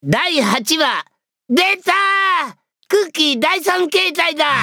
第8話出たー、クッキー第3形態だ。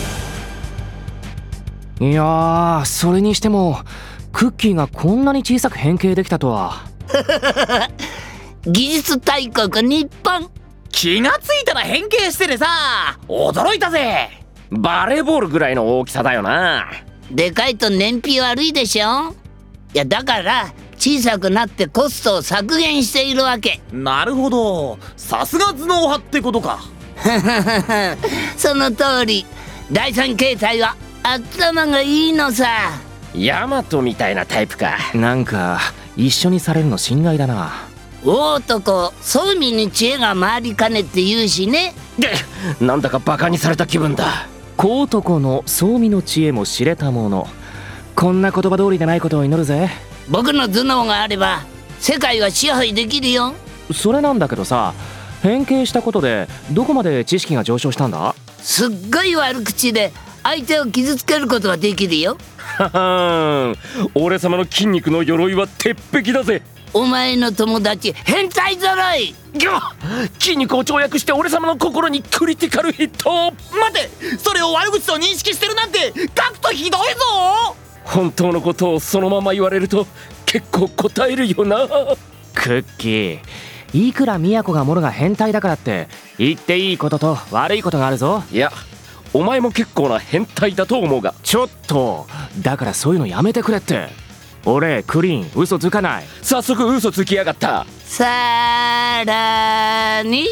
いやー、それにしてもクッキーがこんなに小さく変形できたとは。 技術大国日本。 気がついたら変形しててさ、驚いたぜ。 バレーボールぐらいの大きさだよな。 でかいと燃費悪いでしょ。いやだから小さくなってコストを削減しているわけ。 なるほど、さすが頭脳派ってことか。 その通り。第3形態は頭がいいのさ。 ヤマトみたいなタイプか。 なんか一緒にされるの心外だな。 大男そうみに知恵が回りかねって言うしね。 なんだかバカにされた気分だ。 小男の総見の知恵も知れたもの。こんな言葉通りでないことを祈るぜ。 僕の頭脳があれば世界は支配できるよ。 それなんだけどさ、変形したことでどこまで知識が上昇したんだ？ すっごい悪口で相手を傷つけることができるよ。 ははーん、俺様の筋肉の鎧は鉄壁だぜ。 お前の友達変態ぞろい。 筋肉を跳躍して俺様の心にクリティカルヒット。 待て、それを悪口と認識してるなんてガクトひどいぞ。 本当のことをそのまま言われると結構答えるよな。 クッキー、いくら宮子がモロが変態だからって言っていいことと悪いことがあるぞ。 いや、お前も結構な変態だと思うが。 ちょっとだからそういうのやめてくれって。俺クリーン嘘つかない。 早速嘘つきやがった。 さらに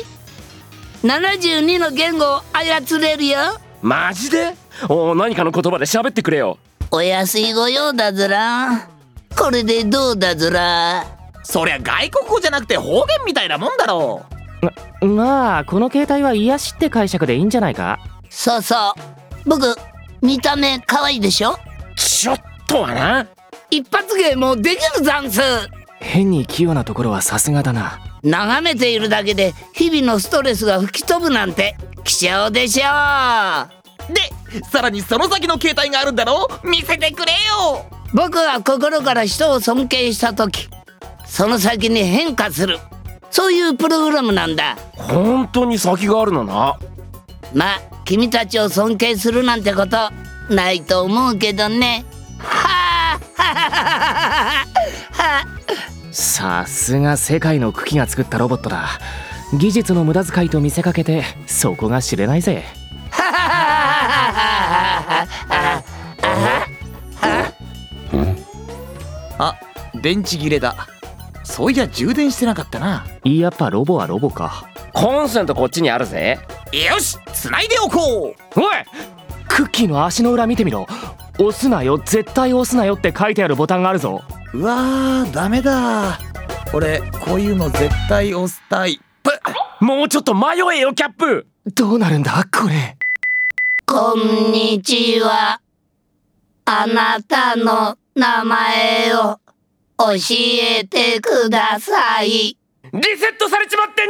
72の言語を操れるよ。 マジで？何かの言葉で喋ってくれよ。 お安いご用だずら。これでどうだずら。 そりゃ外国語じゃなくて方言みたいなもんだろう。まあこの携帯は癒しって解釈でいいんじゃないか。 そうそう、僕見た目可愛いでしょ。 ちょっとはな。 一発芸もできるざんす。 変に器用なところはさすがだな。 眺めているだけで日々のストレスが吹き飛ぶなんて貴重でしょう。 で、さらにその先の形態があるんだろ。見せてくれよ。 僕が心から人を尊敬した時、その先に変化する、そういうプログラムなんだ。 本当に先があるのな。 まあ君たちを尊敬するなんてことないと思うけどね。はあさすが世界の茎が作ったロボットだ。技術の無駄遣いと見せかけてそこが知れないぜ。 あ、電池切れだ。そういや充電してなかったな。 やっぱロボはロボか。 コンセントこっちにあるぜ。 よし、繋いでおこう。 おい、クッキーの足の裏見てみろ。押すなよ、絶対押すなよって書いてあるボタンがあるぞ。 うわー、ダメだ。俺こういうの絶対押すタイプ。 もうちょっと迷えよキャップ。 どうなるんだこれ。 こんにちは。あなたの名前を教えてください。 リセットされちまってん